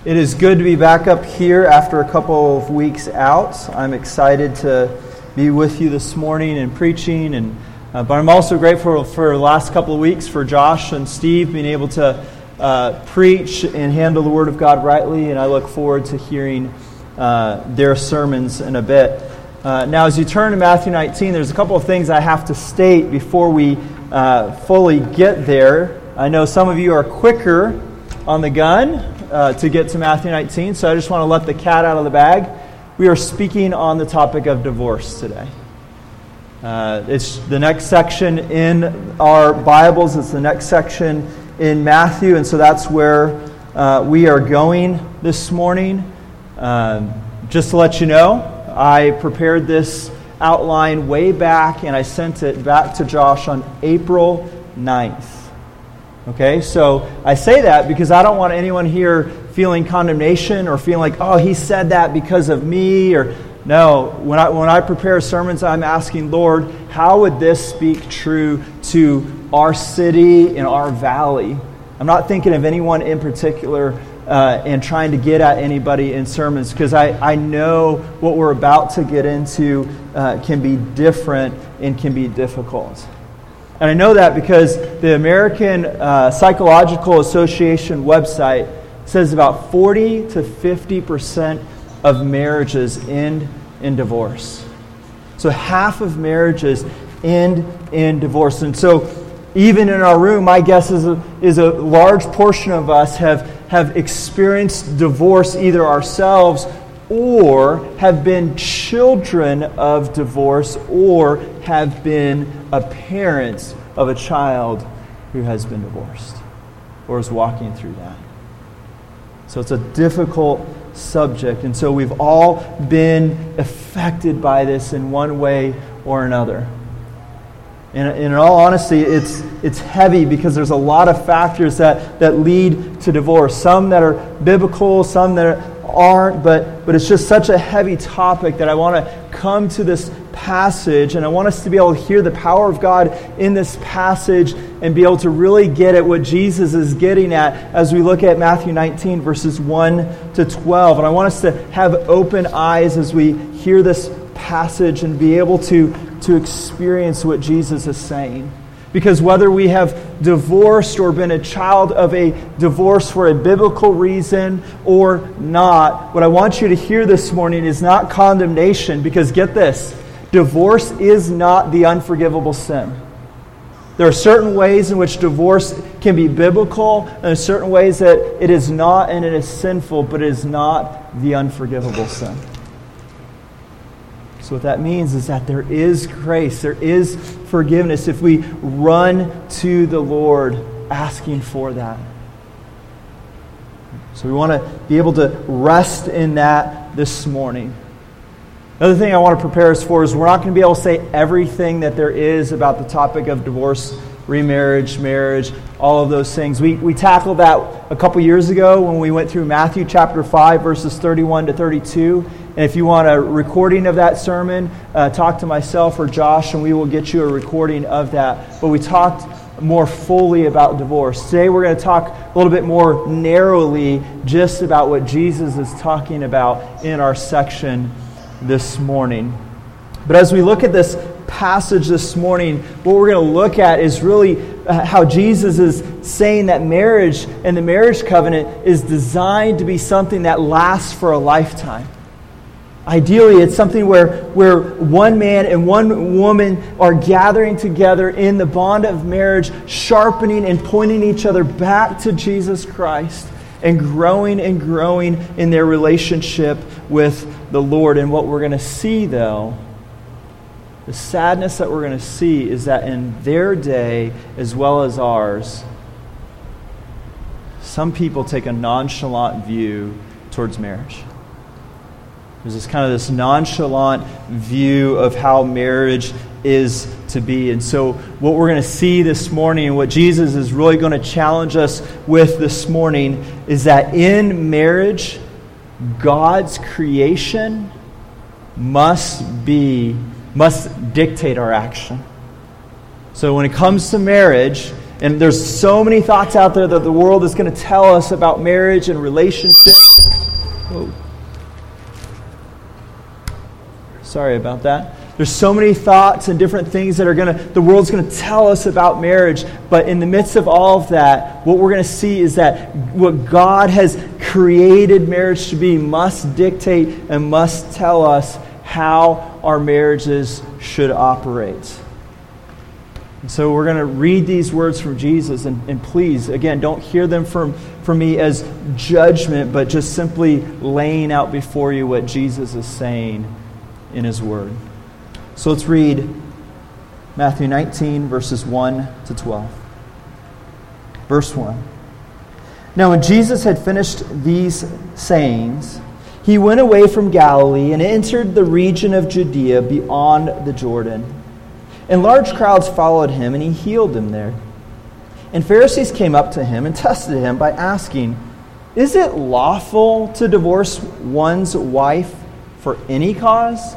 It is good to be back up here after a couple of weeks out. I'm excited to be with you this morning and preaching, but I'm also grateful for the last couple of weeks for Josh and Steve being able to preach and handle the Word of God rightly, and I look forward to hearing their sermons in a bit. Now, as you turn to Matthew 19, there's a couple of things I have to state before we fully get there. I know some of you are quicker on the gun to get to Matthew 19, so I just want to let the cat out of the bag. We are speaking on the topic of divorce today. It's the next section in our Bibles. It's the next section in Matthew, and so that's where we are going this morning. Just to let you know, I prepared this outline way back, and I sent it back to Josh on April 9th. Okay, so I say that because I don't want anyone here feeling condemnation or feeling like, oh, he said that because of me. Or no, when I prepare sermons, I'm asking, Lord, how would this speak true to our city and our valley? I'm not thinking of anyone in particular and trying to get at anybody in sermons, because I know what we're about to get into can be different and can be difficult. And I know that because the American Psychological Association website says about 40 to 50% of marriages end in divorce. So half of marriages end in divorce. And so even in our room, my guess is a large portion of us have experienced divorce either ourselves or have been children of divorce or have been a parent of a child who has been divorced or is walking through that. So it's a difficult subject, and so we've all been affected by this in one way or another. And in all honesty, it's heavy because there's a lot of factors that lead to divorce. Some that are biblical, some that aren't, but it's just such a heavy topic that I want to come to this passage, and I want us to be able to hear the power of God in this passage and be able to really get at what Jesus is getting at as we look at Matthew 19, verses 1 to 12. And I want us to have open eyes as we hear this passage and be able to experience what Jesus is saying. Because whether we have divorced or been a child of a divorce for a biblical reason or not, what I want you to hear this morning is not condemnation, because get this, divorce is not the unforgivable sin. There are certain ways in which divorce can be biblical, and there are certain ways that it is not, and it is sinful, but it is not the unforgivable sin. So what that means is that there is grace, there is forgiveness if we run to the Lord asking for that. So we want to be able to rest in that this morning. Another thing I want to prepare us for is we're not going to be able to say everything that there is about the topic of divorce, remarriage, marriage, all of those things. We tackled that a couple years ago when we went through Matthew chapter 5, verses 31 to 32. And if you want a recording of that sermon, talk to myself or Josh, and we will get you a recording of that. But we talked more fully about divorce. Today we're going to talk a little bit more narrowly just about what Jesus is talking about in our section this morning. But as we look at this passage this morning, what we're going to look at is really how Jesus is saying that marriage and the marriage covenant is designed to be something that lasts for a lifetime. Ideally, it's something where one man and one woman are gathering together in the bond of marriage, sharpening and pointing each other back to Jesus Christ and growing in their relationship with the Lord. And what we're going to see, though, the sadness that we're going to see is that in their day, as well as ours, some people take a nonchalant view towards marriage. There's this nonchalant view of how marriage is to be. And so what we're going to see this morning, and what Jesus is really going to challenge us with this morning, is that in marriage, God's creation must dictate our action. So when it comes to marriage, And there's so many thoughts out there that the world is going to tell us about marriage and relationships. Whoa. Sorry about that. There's so many thoughts and different things that the world's going to tell us about marriage. But in the midst of all of that, what we're going to see is that what God has created marriage to be must dictate and must tell us how our marriages should operate. And so we're going to read these words from Jesus, and please, again, don't hear them from me as judgment, but just simply laying out before you what Jesus is saying in His Word. So let's read Matthew 19, verses 1 to 12. Verse 1. Now when Jesus had finished these sayings, He went away from Galilee and entered the region of Judea beyond the Jordan. And large crowds followed Him, and He healed them there. And Pharisees came up to Him and tested Him by asking, "Is it lawful to divorce one's wife for any cause?"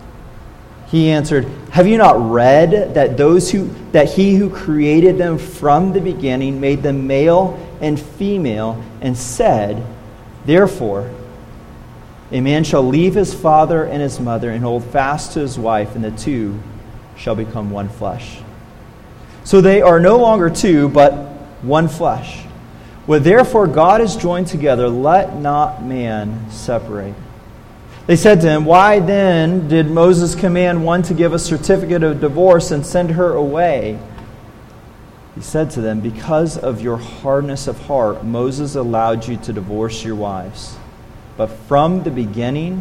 He answered, "Have you not read that He who created them from the beginning made them male and female, and said, therefore, a man shall leave his father and his mother and hold fast to his wife, and the two shall become one flesh. So they are no longer two, but one flesh. What therefore God has joined together, let not man separate." They said to Him, "Why then did Moses command one to give a certificate of divorce and send her away?" He said to them, "Because of your hardness of heart, Moses allowed you to divorce your wives. But from the beginning,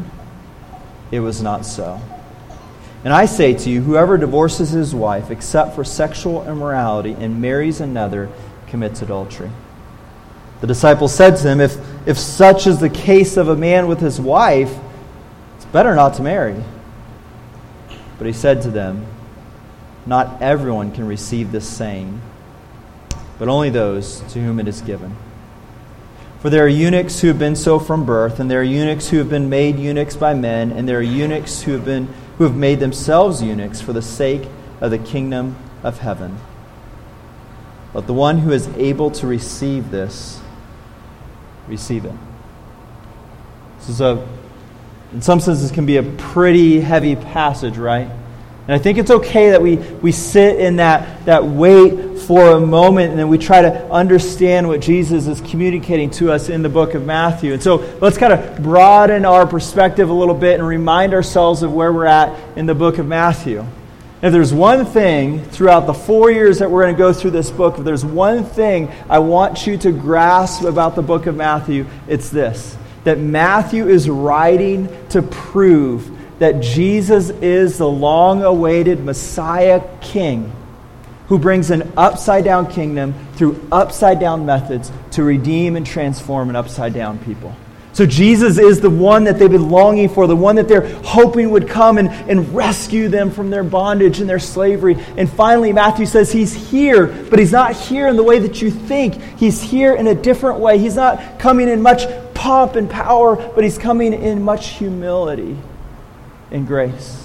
it was not so. And I say to you, whoever divorces his wife, except for sexual immorality, and marries another, commits adultery." The disciples said to Him, If such is the case of a man with his wife, it's better not to marry." But He said to them, "Not everyone can receive this saying, but only those to whom it is given. For there are eunuchs who have been so from birth, and there are eunuchs who have been made eunuchs by men, and there are eunuchs who have made themselves eunuchs for the sake of the kingdom of heaven. Let the one who is able to receive this, receive it." This is in some senses, can be a pretty heavy passage, right? And I think it's okay that we sit in that wait for a moment, and then we try to understand what Jesus is communicating to us in the book of Matthew. And so let's kind of broaden our perspective a little bit and remind ourselves of where we're at in the book of Matthew. If there's one thing throughout the 4 years that we're going to go through this book, if there's one thing I want you to grasp about the book of Matthew, it's this: that Matthew is writing to prove that Jesus is the long-awaited Messiah King who brings an upside-down kingdom through upside-down methods to redeem and transform an upside-down people. So Jesus is the one that they've been longing for, the one that they're hoping would come and rescue them from their bondage and their slavery. And finally, Matthew says He's here, but He's not here in the way that you think. He's here in a different way. He's not coming in much pomp and power, but He's coming in much humility and grace.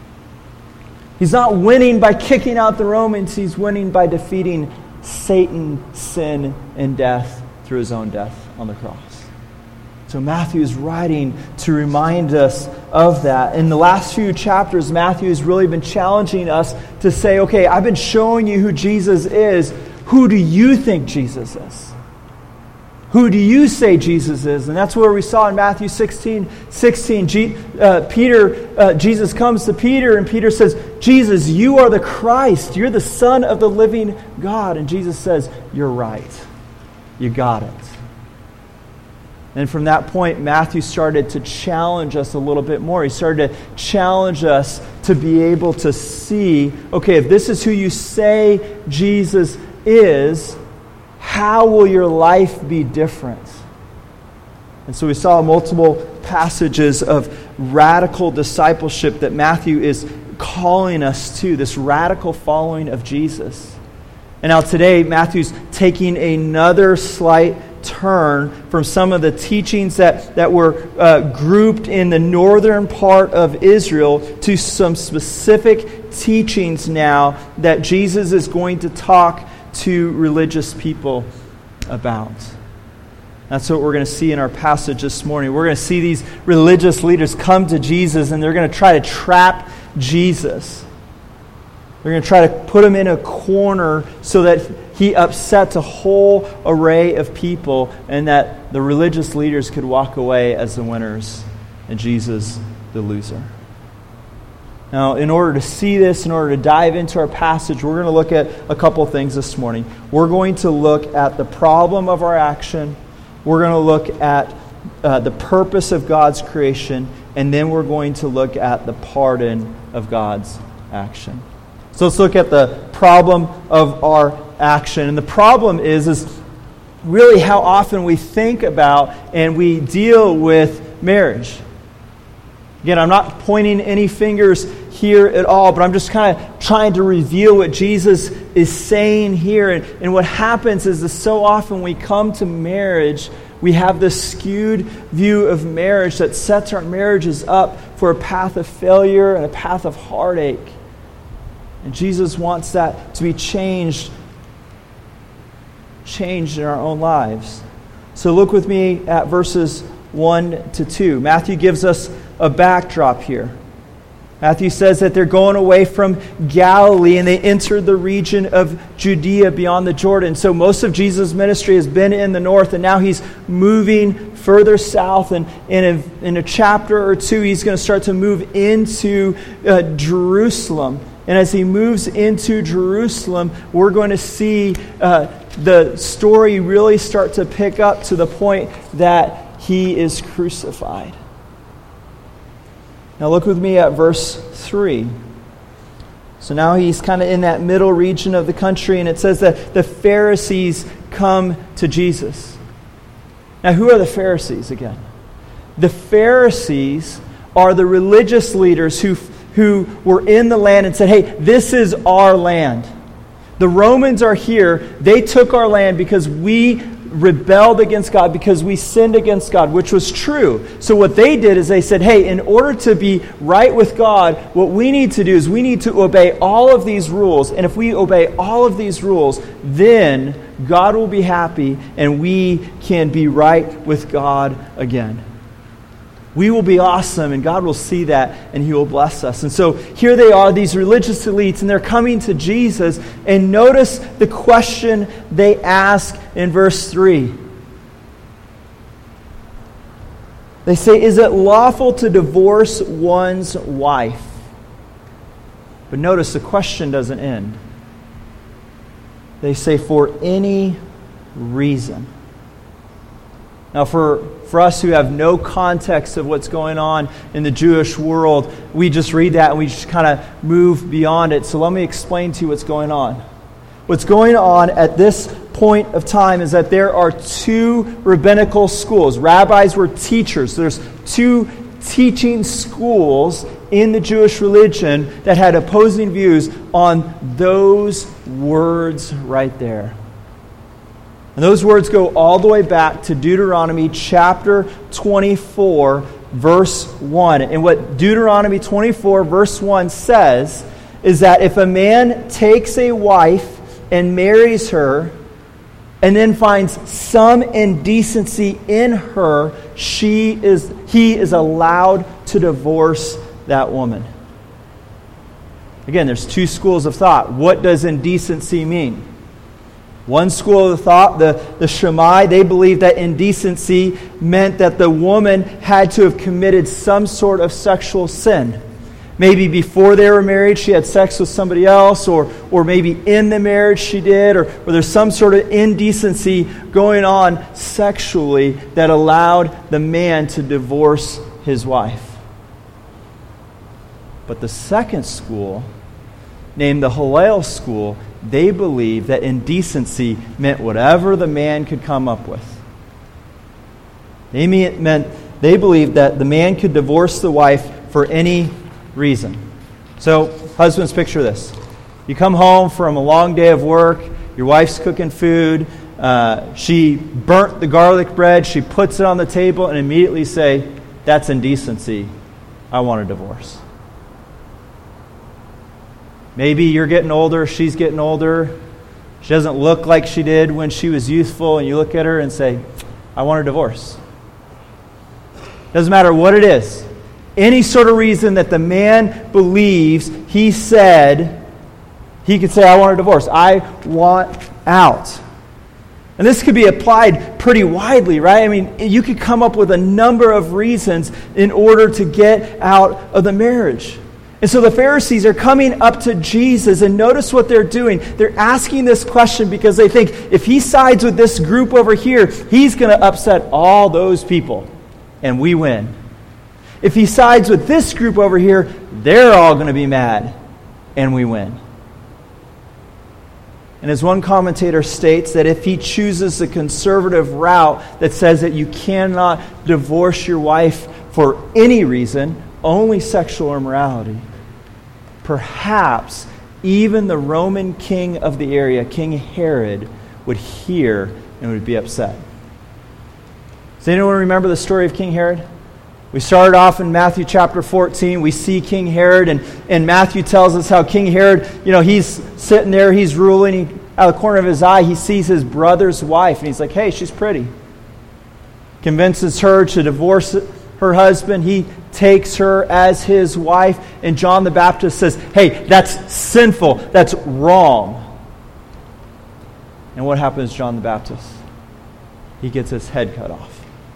He's not winning by kicking out the Romans. He's winning by defeating Satan, sin, and death through His own death on the cross. So Matthew is writing to remind us of that. In the last few chapters, Matthew has really been challenging us to say, okay, I've been showing you who Jesus is. Who do you think Jesus is? Who do you say Jesus is? And that's where we saw in Matthew 16. Jesus comes to Peter, and Peter says, "Jesus, you are the Christ. You're the Son of the living God." And Jesus says, "You're right. You got it." And from that point, Matthew started to challenge us a little bit more. He started to challenge us to be able to see, okay, if this is who you say Jesus is, how will your life be different? And so we saw multiple passages of radical discipleship that Matthew is calling us to, this radical following of Jesus. And now today, Matthew's taking another slight turn from some of the teachings that were grouped in the northern part of Israel to some specific teachings now that Jesus is going to talk to religious people about. That's what we're going to see in our passage this morning. We're going to see these religious leaders come to Jesus, and they're going to try to trap Jesus. They're going to try to put him in a corner so that he upsets a whole array of people, and that the religious leaders could walk away as the winners and Jesus the loser. Now, in order to see this, in order to dive into our passage, we're going to look at a couple things this morning. We're going to look at the problem of our action. We're going to look at the purpose of God's creation. And then we're going to look at the pardon of God's action. So let's look at the problem of our action. And the problem is really how often we think about and we deal with marriage. Again, I'm not pointing any fingers here at all, but I'm just kind of trying to reveal what Jesus is saying here. And what happens is that so often we come to marriage, we have this skewed view of marriage that sets our marriages up for a path of failure and a path of heartache. And Jesus wants that to be changed in our own lives. So look with me at verses 1 to 2. Matthew gives us a backdrop here. Matthew says that they're going away from Galilee and they entered the region of Judea beyond the Jordan. So most of Jesus' ministry has been in the north, and now he's moving further south. And in a chapter or two, he's going to start to move into Jerusalem. And as he moves into Jerusalem, we're going to see the story really start to pick up to the point that he is crucified. Now look with me at verse 3. So now he's kind of in that middle region of the country, and it says that the Pharisees come to Jesus. Now who are the Pharisees again? The Pharisees are the religious leaders who were in the land and said, hey, this is our land. The Romans are here. They took our land because we rebelled against God, because we sinned against God, which was true. So what they did is they said, hey, in order to be right with God, what we need to do is we need to obey all of these rules. And if we obey all of these rules, then God will be happy and we can be right with God again. We will be awesome, and God will see that, and He will bless us. And so here they are, these religious elites, and they're coming to Jesus. And notice the question they ask in verse 3. They say, is it lawful to divorce one's wife? But notice the question doesn't end. They say, for any reason. Now, for us who have no context of what's going on in the Jewish world, we just read that and we just kind of move beyond it. So let me explain to you what's going on. What's going on at this point of time is that there are two rabbinical schools. Rabbis were teachers. There's two teaching schools in the Jewish religion that had opposing views on those words right there. And those words go all the way back to Deuteronomy chapter 24, verse 1. And what Deuteronomy 24, verse 1 says is that if a man takes a wife and marries her and then finds some indecency in her, he is allowed to divorce that woman. Again, there's two schools of thought. What does indecency mean? One school of thought, the Shammai, they believed that indecency meant that the woman had to have committed some sort of sexual sin. Maybe before they were married, she had sex with somebody else, or maybe in the marriage she did, or there's some sort of indecency going on sexually that allowed the man to divorce his wife. But the second school, named the Hillel school, they believed that indecency meant whatever the man could come up with. They believed that the man could divorce the wife for any reason. So, husbands, picture this. You come home from a long day of work, your wife's cooking food, she burnt the garlic bread, she puts it on the table, and immediately say, that's indecency, I want a divorce. Maybe you're getting older, she's getting older. She doesn't look like she did when she was youthful, and you look at her and say, I want a divorce. Doesn't matter what it is. Any sort of reason that the man believes, he could say, I want a divorce. I want out. And this could be applied pretty widely, right? I mean, you could come up with a number of reasons in order to get out of the marriage. And so the Pharisees are coming up to Jesus, and notice what they're doing. They're asking this question because they think if he sides with this group over here, he's going to upset all those people, and we win. If he sides with this group over here, they're all going to be mad, and we win. And as one commentator states, that if he chooses the conservative route that says that you cannot divorce your wife for any reason, only sexual immorality, perhaps even the Roman king of the area, King Herod, would hear and would be upset. Does anyone remember the story of King Herod? We started off in Matthew chapter 14. We see King Herod, and Matthew tells us how King Herod, he's sitting there, he's ruling. Out of the corner of his eye, he sees his brother's wife, and he's like, hey, she's pretty. Convinces her to divorce her husband. He takes her as his wife, and John the Baptist says, hey, that's sinful, that's wrong. And what happens to John the Baptist? He gets his head cut off.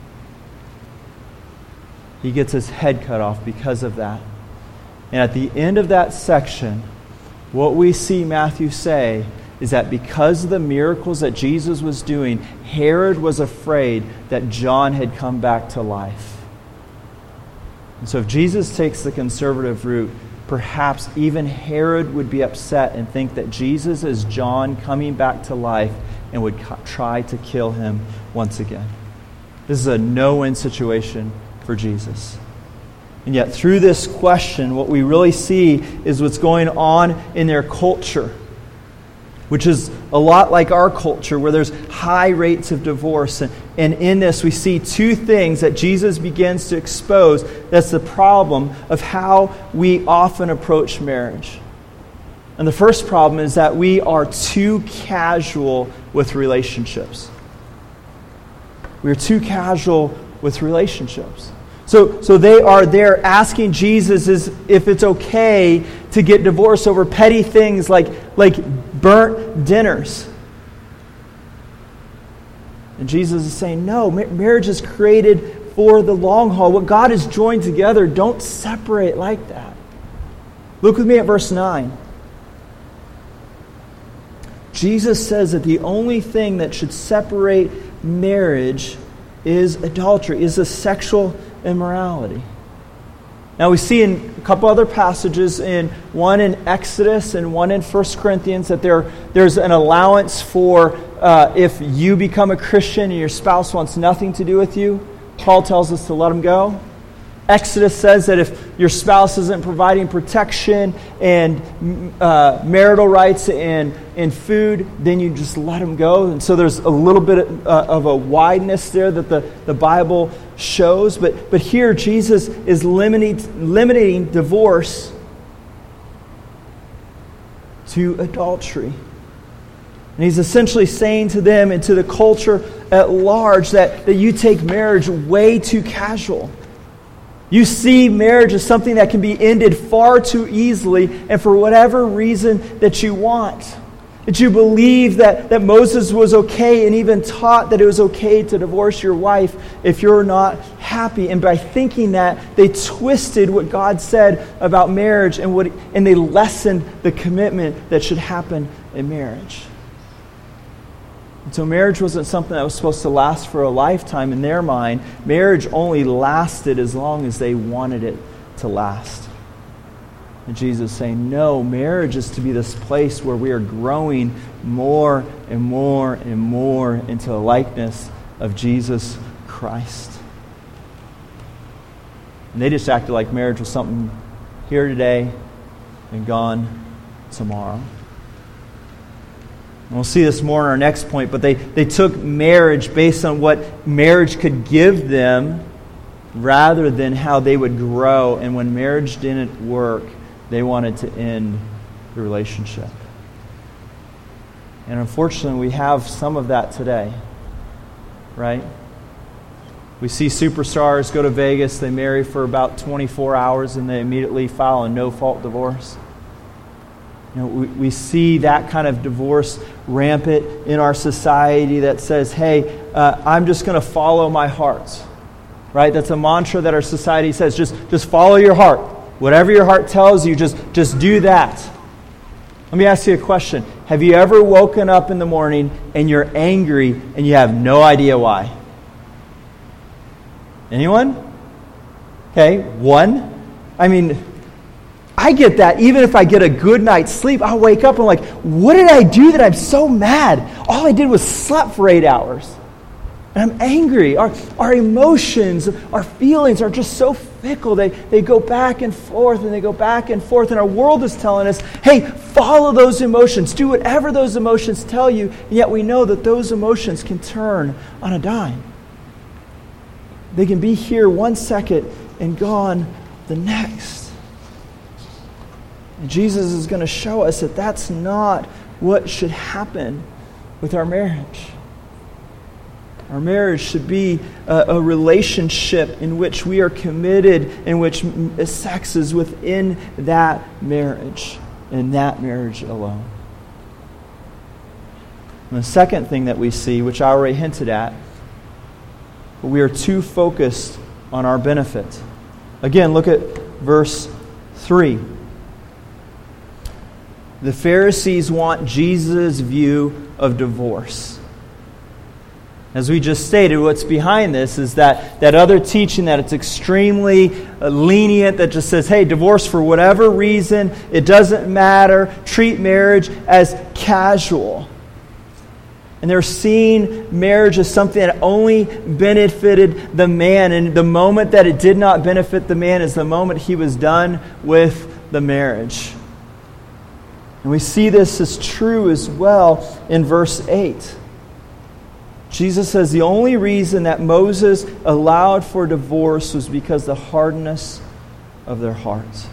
He gets his head cut off because of that. And at the end of that section, what we see Matthew say is that because of the miracles that Jesus was doing, Herod was afraid that John had come back to life. And so if Jesus takes the conservative route, perhaps even Herod would be upset and think that Jesus is John coming back to life and would try to kill him once again. This is a no-win situation for Jesus. And yet through this question, what we really see is what's going on in their culture, which is a lot like our culture, where there's high rates of divorce. And in this, we see two things that Jesus begins to expose. That's the problem of how we often approach marriage. And the first problem is that we are too casual with relationships. We are too casual with relationships. So they are there asking Jesus if it's okay to get divorced over petty things like burnt dinners. And Jesus is saying, no, marriage is created for the long haul. What God has joined together, don't separate like that. Look with me at verse 9. Jesus says that the only thing that should separate marriage is adultery, is a sexual immorality. Now we see in a couple other passages, one in Exodus and one in 1 Corinthians, that there's an allowance for if you become a Christian and your spouse wants nothing to do with you, Paul tells us to let them go. Exodus says that if your spouse isn't providing protection and marital rights and food, then you just let them go. And so there's a little bit of a wideness there that the Bible shows. But here Jesus is limiting divorce to adultery. And he's essentially saying to them and to the culture at large that you take marriage way too casual. You see marriage as something that can be ended far too easily and for whatever reason that you want. That you believe that Moses was okay and even taught that it was okay to divorce your wife if you're not happy. And by thinking that, they twisted what God said about marriage and they lessened the commitment that should happen in marriage. And so marriage wasn't something that was supposed to last for a lifetime in their mind. Marriage only lasted as long as they wanted it to last. And Jesus is saying, no, marriage is to be this place where we are growing more and more and more into the likeness of Jesus Christ. And they just acted like marriage was something here today and gone tomorrow. And we'll see this more in our next point, but they took marriage based on what marriage could give them rather than how they would grow. And when marriage didn't work, they wanted to end the relationship. And unfortunately, we have some of that today, right? We see superstars go to Vegas, they marry for about 24 hours, and they immediately file a no-fault divorce. We see that kind of divorce rampant in our society that says, hey, I'm just going to follow my heart. Right? That's a mantra that our society says, just follow your heart. Whatever your heart tells you, just do that. Let me ask you a question. Have you ever woken up in the morning and you're angry and you have no idea why? Anyone? Okay, one. I mean, I get that. Even if I get a good night's sleep, I'll wake up and I'm like, what did I do that I'm so mad? All I did was slept for 8 hours. And I'm angry. Our emotions, our feelings are just so fickle. They go back and forth and they go back and forth. And our world is telling us, hey, follow those emotions. Do whatever those emotions tell you. And yet we know that those emotions can turn on a dime. They can be here 1 second and gone the next. And Jesus is going to show us that that's not what should happen with our marriage. Our marriage should be a relationship in which we are committed, in which sex is within that marriage, and that marriage alone. And the second thing that we see, which I already hinted at, but we are too focused on our benefit. Again, look at verse 3. The Pharisees want Jesus' view of divorce. As we just stated, what's behind this is that other teaching that it's extremely lenient, that just says, hey, divorce for whatever reason, it doesn't matter, treat marriage as casual. And they're seeing marriage as something that only benefited the man. And the moment that it did not benefit the man is the moment he was done with the marriage. And we see this as true as well in verse 8. Jesus says the only reason that Moses allowed for divorce was because the hardness of their hearts.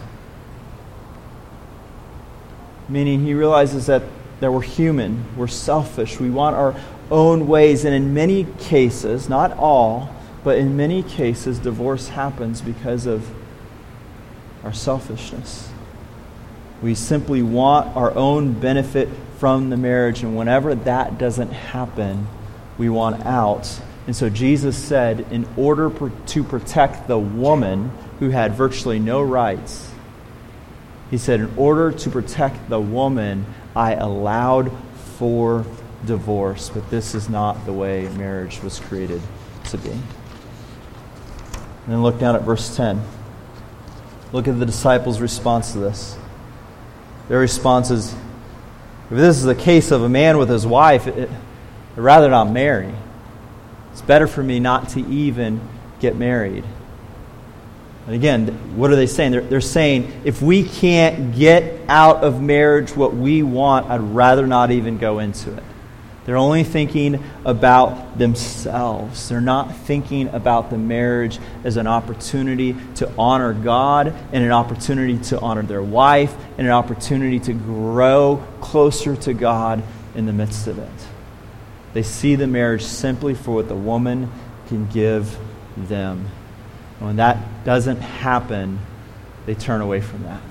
Meaning he realizes that we're human, we're selfish, we want our own ways. And in many cases, not all, but in many cases, divorce happens because of our selfishness. We simply want our own benefit from the marriage, and whenever that doesn't happen, we want out. And so Jesus said, in order to protect the woman who had virtually no rights, he said, in order to protect the woman, I allowed for divorce. But this is not the way marriage was created to be. And then look down at verse 10. Look at the disciples' response to this. Their response is, if this is the case of a man with his wife, I'd rather not marry. It's better for me not to even get married. And again, what are they saying? They're saying, if we can't get out of marriage what we want, I'd rather not even go into it. They're only thinking about themselves. They're not thinking about the marriage as an opportunity to honor God and an opportunity to honor their wife and an opportunity to grow closer to God in the midst of it. They see the marriage simply for what the woman can give them. And when that doesn't happen, they turn away from that.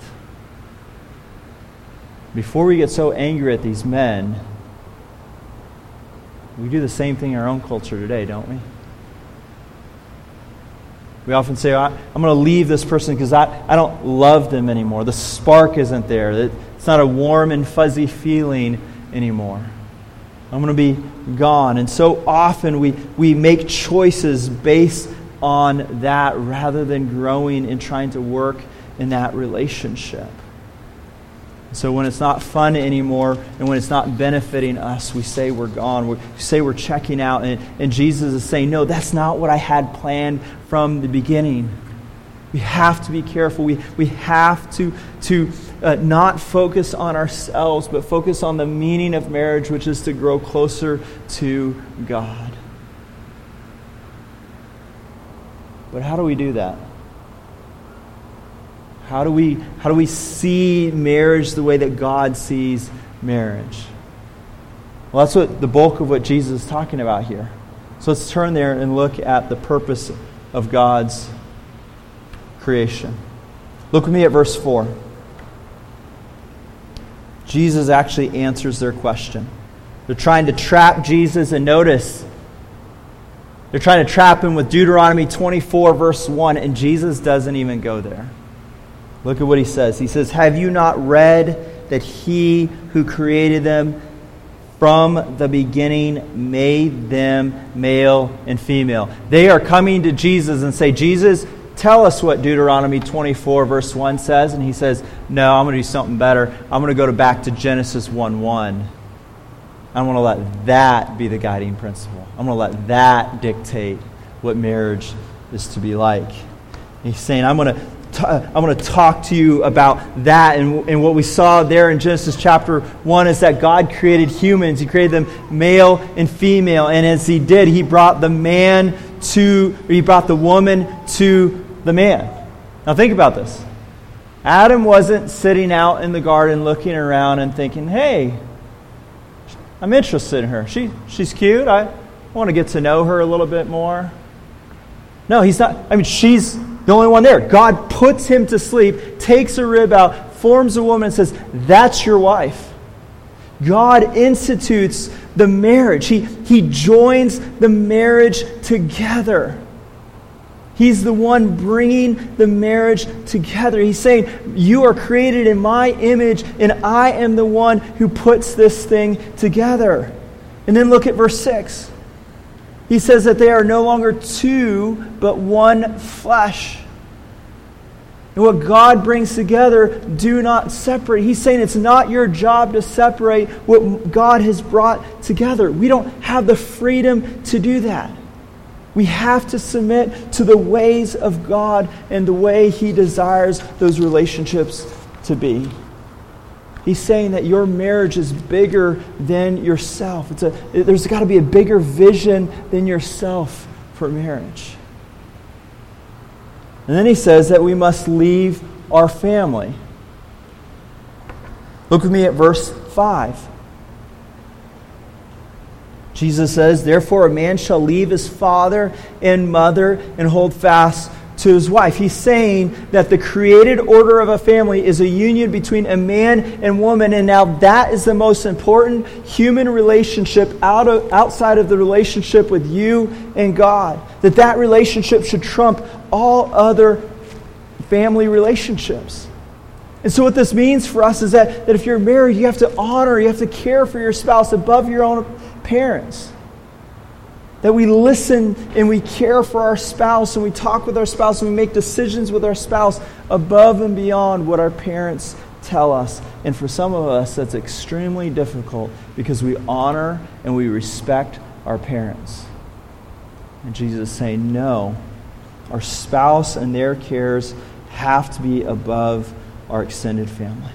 Before we get so angry at these men, we do the same thing in our own culture today, don't we? We often say, I'm going to leave this person because I don't love them anymore. The spark isn't there. It's not a warm and fuzzy feeling anymore. I'm going to be gone. And so often we make choices based on that rather than growing and trying to work in that relationship. So when it's not fun anymore and when it's not benefiting us, we say we're gone. We say we're checking out. And Jesus is saying, no, that's not what I had planned from the beginning. We have to be careful. We have to not focus on ourselves, but focus on the meaning of marriage, which is to grow closer to God. But how do we do that? How do we see marriage the way that God sees marriage? Well, that's what the bulk of what Jesus is talking about here. So let's turn there and look at the purpose of God's creation. Look with me at verse 4. Jesus actually answers their question. They're trying to trap Jesus, and notice, they're trying to trap him with Deuteronomy 24, verse 1, and Jesus doesn't even go there. Look at what he says. He says, have you not read that he who created them from the beginning made them male and female? They are coming to Jesus and say, Jesus, tell us what Deuteronomy 24 verse 1 says. And he says, no, I'm going to do something better. I'm going to go back to Genesis 1:1. I want to let that be the guiding principle. I'm going to let that dictate what marriage is to be like. He's saying, I'm going to talk to you about that. And what we saw there in Genesis chapter 1 is that God created humans. He created them male and female. And as he did, he brought the woman to the man. Now think about this. Adam wasn't sitting out in the garden looking around and thinking, hey, I'm interested in her. She's cute. I want to get to know her a little bit more. No, he's not. I mean, she's the only one there. God puts him to sleep, takes a rib out, forms a woman, and says, that's your wife. God institutes the marriage. He joins the marriage together. He's the one bringing the marriage together. He's saying, you are created in my image, and I am the one who puts this thing together. And then look at verse 6. He says that they are no longer two, but one flesh. And what God brings together, do not separate. He's saying it's not your job to separate what God has brought together. We don't have the freedom to do that. We have to submit to the ways of God and the way He desires those relationships to be. He's saying that your marriage is bigger than yourself. There's got to be a bigger vision than yourself for marriage. And then he says that we must leave our family. Look with me at verse 5. Jesus says, therefore a man shall leave his father and mother and hold fast to his wife. He's saying that the created order of a family is a union between a man and woman, and now that is the most important human relationship outside of the relationship with you and God. That relationship should trump all other family relationships. And so what this means for us is that if you're married, you have to honor, you have to care for your spouse above your own parents. That we listen and we care for our spouse and we talk with our spouse and we make decisions with our spouse above and beyond what our parents tell us. And for some of us, that's extremely difficult because we honor and we respect our parents. And Jesus is saying, no, our spouse and their cares have to be above our extended family.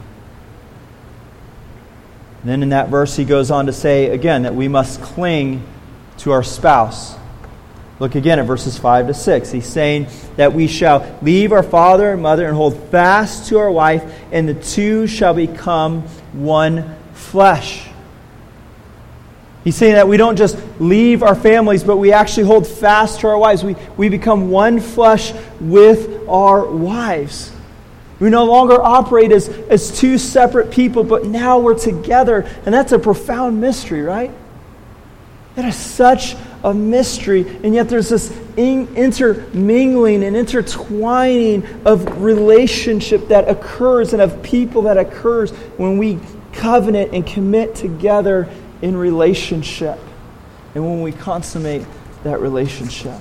And then in that verse, he goes on to say again that we must cling to our spouse. Look again at verses 5 to 6. He's saying that we shall leave our father and mother and hold fast to our wife, and the two shall become one flesh. He's saying that we don't just leave our families, but we actually hold fast to our wives. We become one flesh with our wives. We no longer operate as two separate people, but now we're together. And that's a profound mystery, right? That is such a mystery. And yet there's this intermingling and intertwining of relationship that occurs and of people that occurs when we covenant and commit together in relationship. And when we consummate that relationship.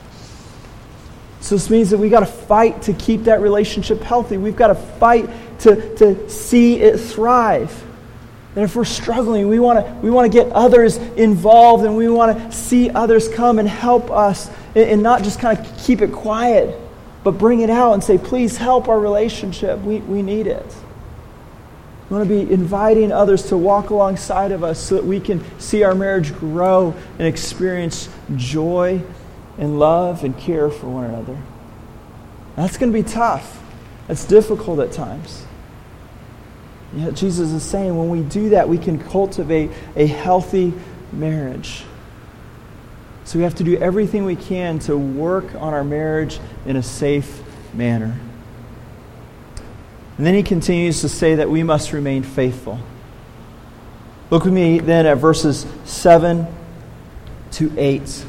So this means that we've got to fight to keep that relationship healthy. We've got to fight to see it thrive. And if we're struggling, we want to get others involved, and we want to see others come and help us, and not just kind of keep it quiet, but bring it out and say, please help our relationship. We need it. We want to be inviting others to walk alongside of us so that we can see our marriage grow and experience joy and love and care for one another. That's going to be tough. It's difficult at times. Yet Jesus is saying when we do that, we can cultivate a healthy marriage. So we have to do everything we can to work on our marriage in a safe manner. And then he continues to say that we must remain faithful. Look with me then at verses 7 to 8.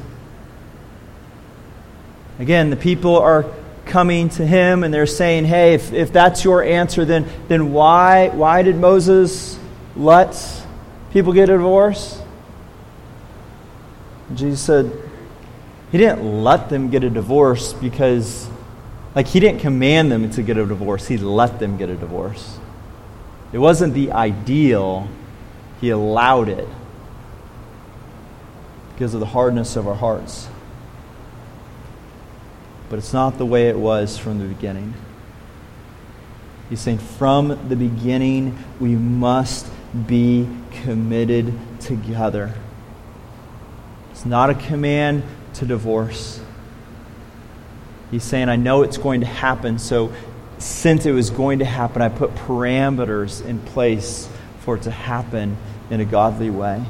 Again, the people are coming to him and they're saying, hey, if that's your answer, then why did Moses let people get a divorce? And Jesus said, he didn't let them get a divorce because, he didn't command them to get a divorce. He let them get a divorce. It wasn't the ideal. He allowed it because of the hardness of our hearts. But it's not the way it was from the beginning. He's saying from the beginning, we must be committed together. It's not a command to divorce. He's saying, I know it's going to happen, so since it was going to happen, I put parameters in place for it to happen in a godly way.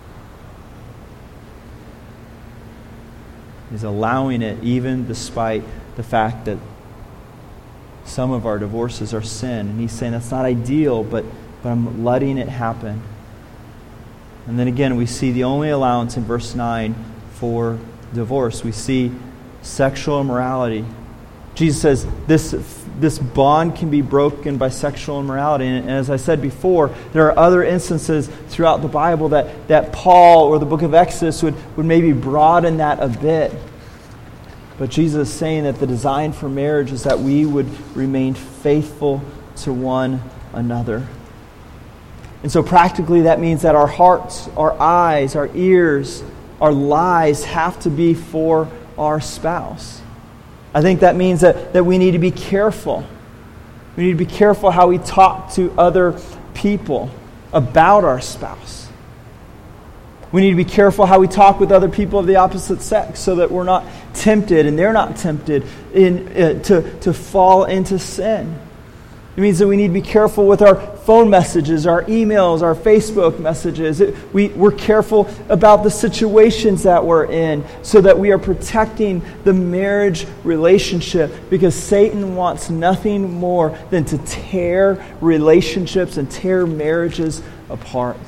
He's allowing it even despite the fact that some of our divorces are sin. And he's saying that's not ideal, but I'm letting it happen. And then again, we see the only allowance in verse 9 for divorce. We see sexual immorality. Jesus says this bond can be broken by sexual immorality. And as I said before, there are other instances throughout the Bible that Paul or the book of Exodus would maybe broaden that a bit. But Jesus is saying that the design for marriage is that we would remain faithful to one another. And so practically that means that our hearts, our eyes, our ears, our lives have to be for our spouse. I think that means that we need to be careful. We need to be careful how we talk to other people about our spouse. We need to be careful how we talk with other people of the opposite sex so that we're not tempted and they're not tempted to fall into sin. It means that we need to be careful with our phone messages, our emails, our Facebook messages. We're careful about the situations that we're in so that we are protecting the marriage relationship, because Satan wants nothing more than to tear relationships and tear marriages apart.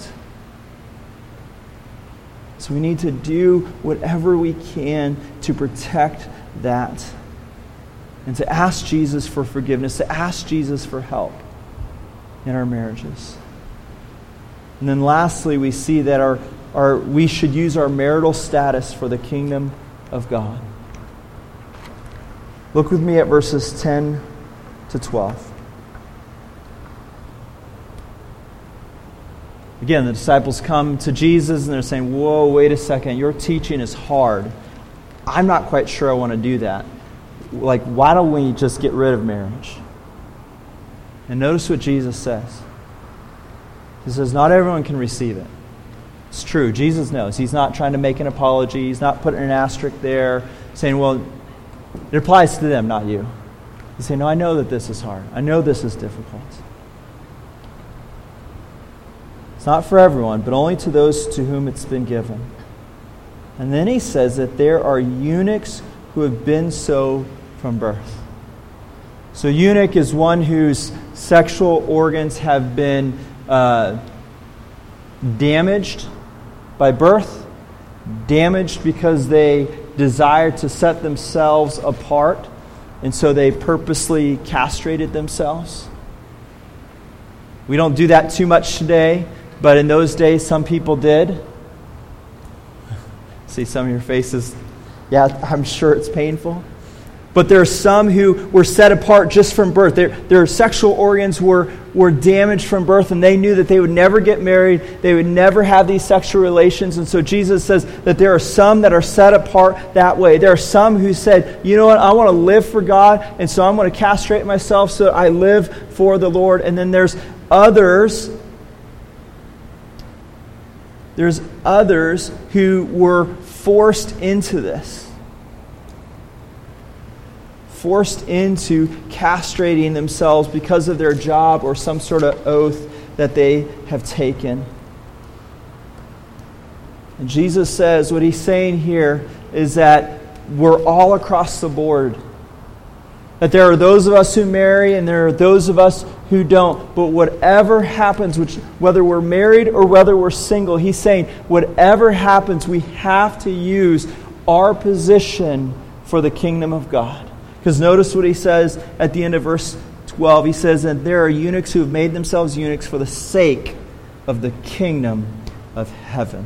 So we need to do whatever we can to protect that. And to ask Jesus for forgiveness, to ask Jesus for help in our marriages. And then lastly, we see that we should use our marital status for the kingdom of God. Look with me at verses 10 to 12. Again, the disciples come to Jesus and they're saying, whoa, wait a second, your teaching is hard. I'm not quite sure I want to do that. Why don't we just get rid of marriage? And notice what Jesus says. He says, not everyone can receive it. It's true. Jesus knows. He's not trying to make an apology. He's not putting an asterisk there saying, well, it applies to them, not you. He's saying, no, I know that this is hard. I know this is difficult. It's not for everyone, but only to those to whom it's been given. And then he says that there are eunuchs who have been so from birth. So eunuch is one whose sexual organs have been damaged by birth, damaged because they desire to set themselves apart, and so they purposely castrated themselves. We don't do that too much today, but in those days some people did. See some of your faces. Yeah, I'm sure it's painful. But there are some who were set apart just from birth. Their sexual organs were damaged from birth, and they knew that they would never get married. They would never have these sexual relations. And so Jesus says that there are some that are set apart that way. There are some who said, you know what, I want to live for God, and so I'm going to castrate myself so I live for the Lord. And then there's others who were forced into this. forced into castrating themselves because of their job or some sort of oath that they have taken. And Jesus says, what he's saying here is that we're all across the board. That there are those of us who marry and there are those of us who don't. But whatever happens, whether we're married or whether we're single, he's saying whatever happens, we have to use our position for the kingdom of God. Because notice what he says at the end of verse 12. He says that there are eunuchs who have made themselves eunuchs for the sake of the kingdom of heaven.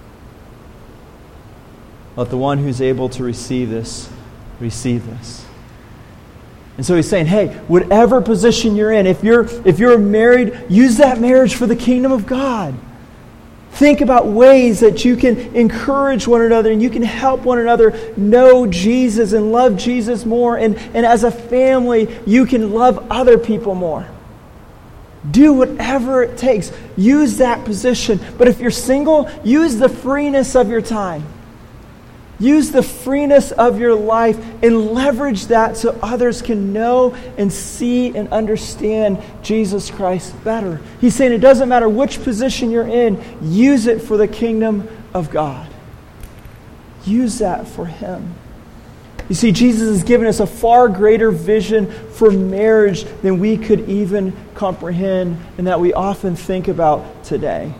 Let the one who's able to receive this, receive this. And so he's saying, hey, whatever position you're in, if you're married, use that marriage for the kingdom of God. Think about ways that you can encourage one another and you can help one another know Jesus and love Jesus more. And as a family, you can love other people more. Do whatever it takes. Use that position. But if you're single, use the freeness of your time. Use the freeness of your life and leverage that so others can know and see and understand Jesus Christ better. He's saying it doesn't matter which position you're in, use it for the kingdom of God. Use that for Him. You see, Jesus has given us a far greater vision for marriage than we could even comprehend and that we often think about today.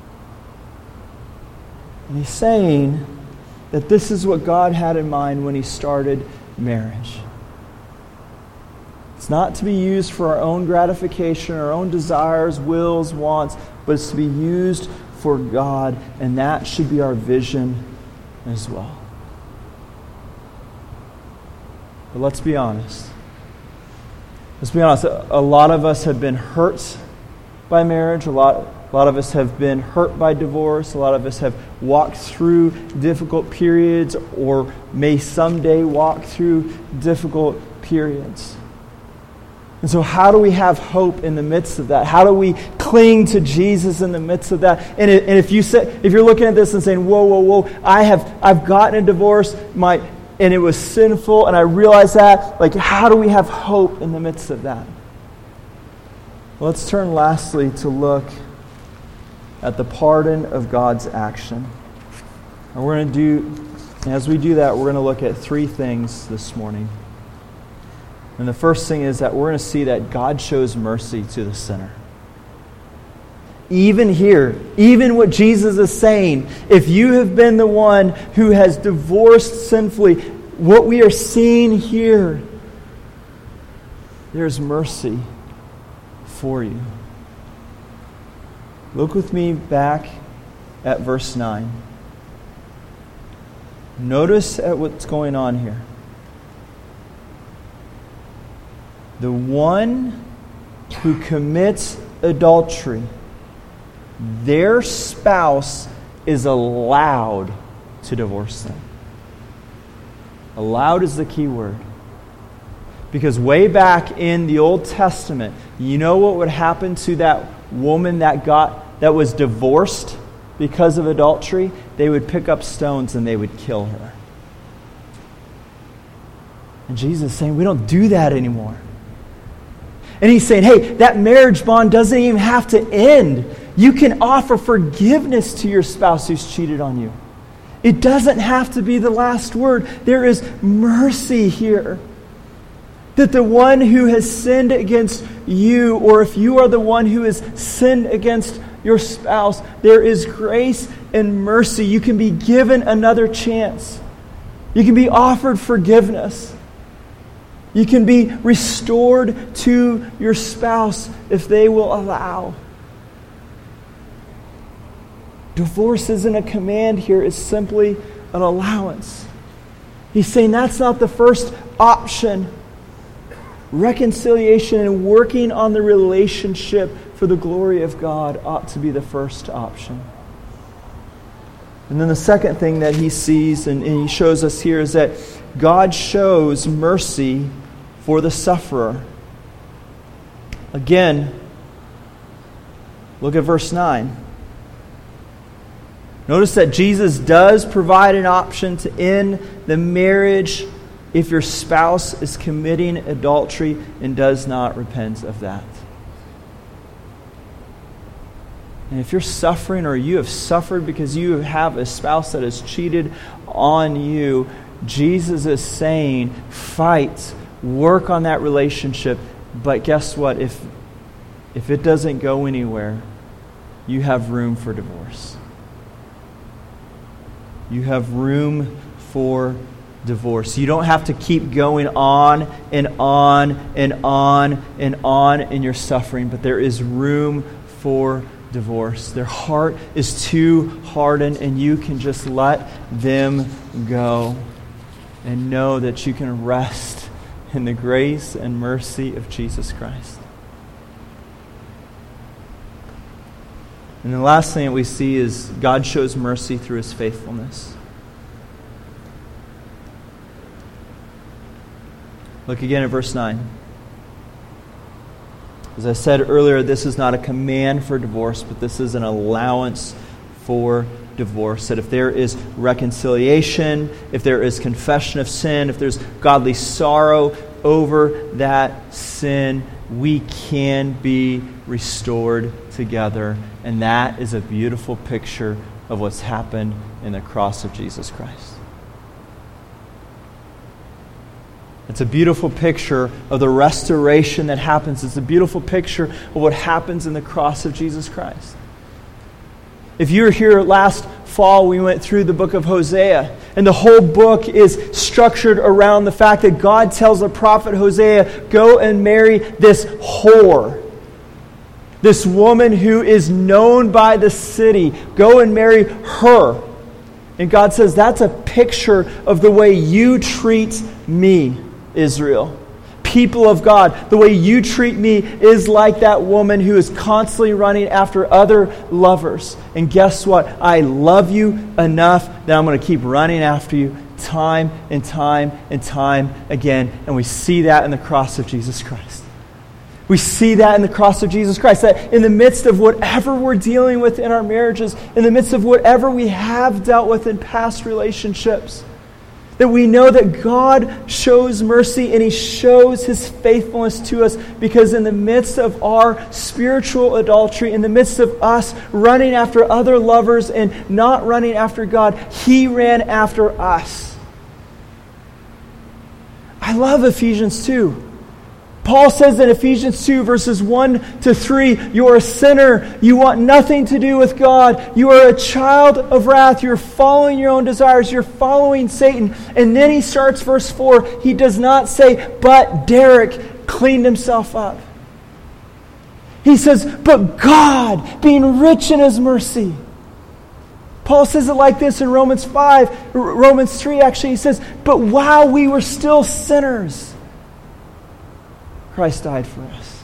And He's saying that this is what God had in mind when He started marriage. It's not to be used for our own gratification, our own desires, wills, wants, but it's to be used for God, and that should be our vision as well. But let's be honest. Let's be honest. A lot of us have been hurt by marriage. A lot of us have been hurt by divorce. A lot of us have walked through difficult periods or may someday walk through difficult periods. And so how do we have hope in the midst of that? How do we cling to Jesus in the midst of that? And if you're looking at this and saying, whoa, I've gotten a divorce, and it was sinful, and I realize that, like, how do we have hope in the midst of that? Well, let's turn lastly to look at the pardon of God's action. And as we do that, we're going to look at three things this morning. And the first thing is that we're going to see that God shows mercy to the sinner. Even here, even what Jesus is saying, if you have been the one who has divorced sinfully, what we are seeing here, there's mercy for you. Look with me back at verse 9. Notice at what's going on here. The one who commits adultery, their spouse is allowed to divorce them. Allowed is the key word. Because way back in the Old Testament, you know what would happen to that woman that was divorced because of adultery? They would pick up stones and they would kill her. And Jesus is saying, we don't do that anymore. And He's saying, hey, that marriage bond doesn't even have to end. You can offer forgiveness to your spouse who's cheated on you. It doesn't have to be the last word. There is mercy here. That the one who has sinned against you, or if you are the one who has sinned against your spouse, there is grace and mercy. You can be given another chance. You can be offered forgiveness. You can be restored to your spouse if they will allow. Divorce isn't a command here, it's simply an allowance. He's saying that's not the first option. Reconciliation and working on the relationship for the glory of God ought to be the first option. And then the second thing that He sees and He shows us here is that God shows mercy for the sufferer. Again, look at verse 9. Notice that Jesus does provide an option to end the marriage if your spouse is committing adultery and does not repent of that. And if you're suffering or you have suffered because you have a spouse that has cheated on you, Jesus is saying, fight, work on that relationship. But guess what? If it doesn't go anywhere, you have room for divorce. You have room for divorce. You don't have to keep going on and on and on and on in your suffering, but there is room for divorce. Their heart is too hardened, and you can just let them go and know that you can rest in the grace and mercy of Jesus Christ. And the last thing that we see is God shows mercy through His faithfulness. Look again at verse 9. As I said earlier, this is not a command for divorce, but this is an allowance for divorce. That if there is reconciliation, if there is confession of sin, if there's godly sorrow over that sin, we can be restored together. And that is a beautiful picture of what's happened in the cross of Jesus Christ. It's a beautiful picture of the restoration that happens. It's a beautiful picture of what happens in the cross of Jesus Christ. If you were here last fall, we went through the book of Hosea. And the whole book is structured around the fact that God tells the prophet Hosea, go and marry this whore. This woman who is known by the city. Go and marry her. And God says, that's a picture of the way you treat me, Israel. People of God, the way you treat me is like that woman who is constantly running after other lovers. And guess what? I love you enough that I'm going to keep running after you time and time and time again. And we see that in the cross of Jesus Christ. We see that in the cross of Jesus Christ. That in the midst of whatever we're dealing with in our marriages, in the midst of whatever we have dealt with in past relationships, that we know that God shows mercy and He shows His faithfulness to us, because in the midst of our spiritual adultery, in the midst of us running after other lovers and not running after God, He ran after us. I love Ephesians 2. Paul says in Ephesians 2, verses 1 to 3, you are a sinner. You want nothing to do with God. You are a child of wrath. You're following your own desires. You're following Satan. And then he starts verse 4. He does not say, but Derek cleaned himself up. He says, but God, being rich in His mercy. Paul says it like this in Romans 3 actually. He says, but while we were still sinners, Christ died for us.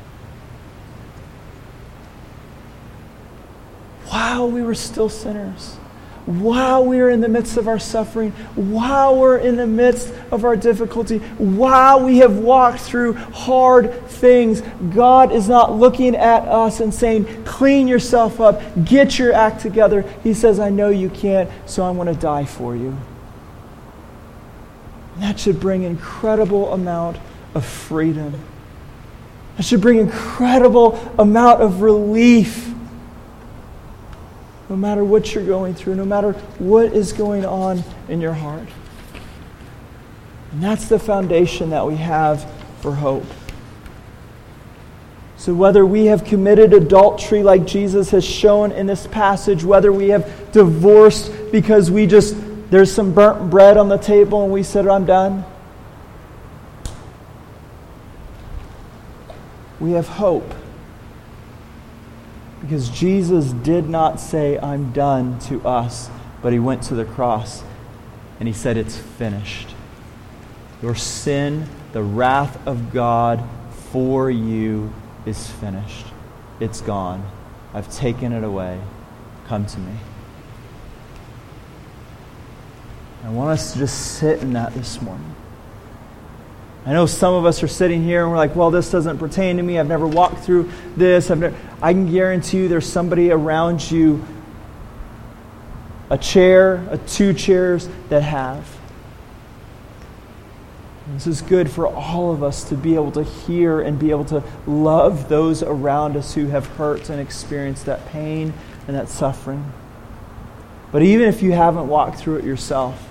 While we were still sinners, while we were in the midst of our suffering, while we're in the midst of our difficulty, while we have walked through hard things, God is not looking at us and saying, clean yourself up, get your act together. He says, I know you can't, so I'm going to die for you. And that should bring an incredible amount of freedom. It should bring incredible amount of relief. No matter what you're going through, no matter what is going on in your heart. And that's the foundation that we have for hope. So whether we have committed adultery like Jesus has shown in this passage, whether we have divorced because there's some burnt bread on the table and we said, I'm done. We have hope. Because Jesus did not say, I'm done to us, but He went to the cross and He said, it's finished. Your sin, the wrath of God for you is finished. It's gone. I've taken it away. Come to me. I want us to just sit in that this morning. I know some of us are sitting here and we're like, well, this doesn't pertain to me. I've never walked through this. I can guarantee you there's somebody around you, a chair, two chairs that have. This is good for all of us to be able to hear and be able to love those around us who have hurt and experienced that pain and that suffering. But even if you haven't walked through it yourself,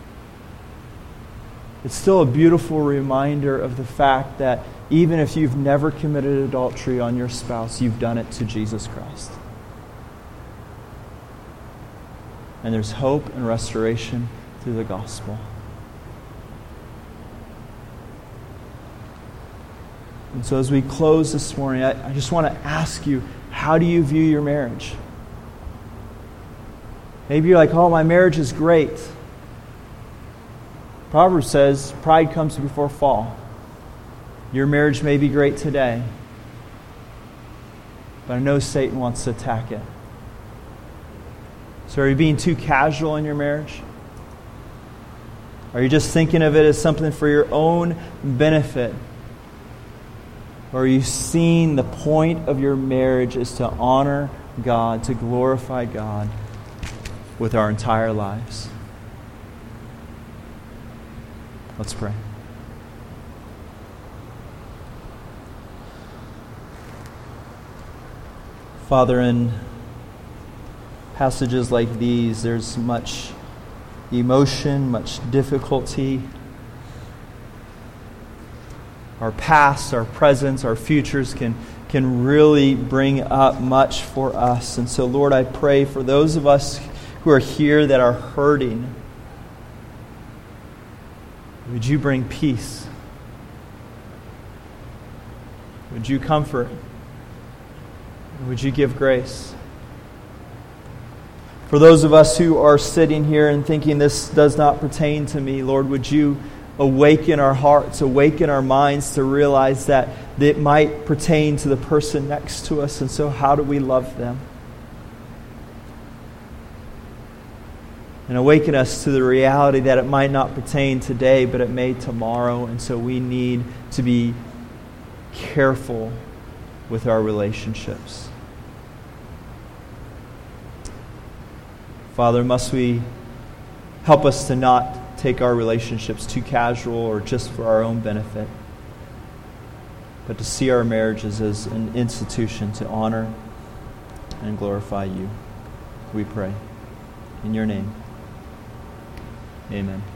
it's still a beautiful reminder of the fact that even if you've never committed adultery on your spouse, you've done it to Jesus Christ. And there's hope and restoration through the gospel. And so as we close this morning, I just want to ask you, how do you view your marriage? Maybe you're like, oh, my marriage is great. Proverbs says, pride comes before fall. Your marriage may be great today, but I know Satan wants to attack it. So are you being too casual in your marriage? Are you just thinking of it as something for your own benefit? Or are you seeing the point of your marriage is to honor God, to glorify God with our entire lives? Let's pray. Father, in passages like these, there's much emotion, much difficulty. Our past, our presents, our futures can really bring up much for us. And so, Lord, I pray for those of us who are here that are hurting. Would you bring peace? Would you comfort? Would you give grace? For those of us who are sitting here and thinking this does not pertain to me, Lord, would you awaken our hearts, awaken our minds to realize that it might pertain to the person next to us, and so how do we love them? And awaken us to the reality that it might not pertain today, but it may tomorrow, and so we need to be careful with our relationships. Father, must we help us to not take our relationships too casual or just for our own benefit, but to see our marriages as an institution to honor and glorify you. We pray. In your name, amen.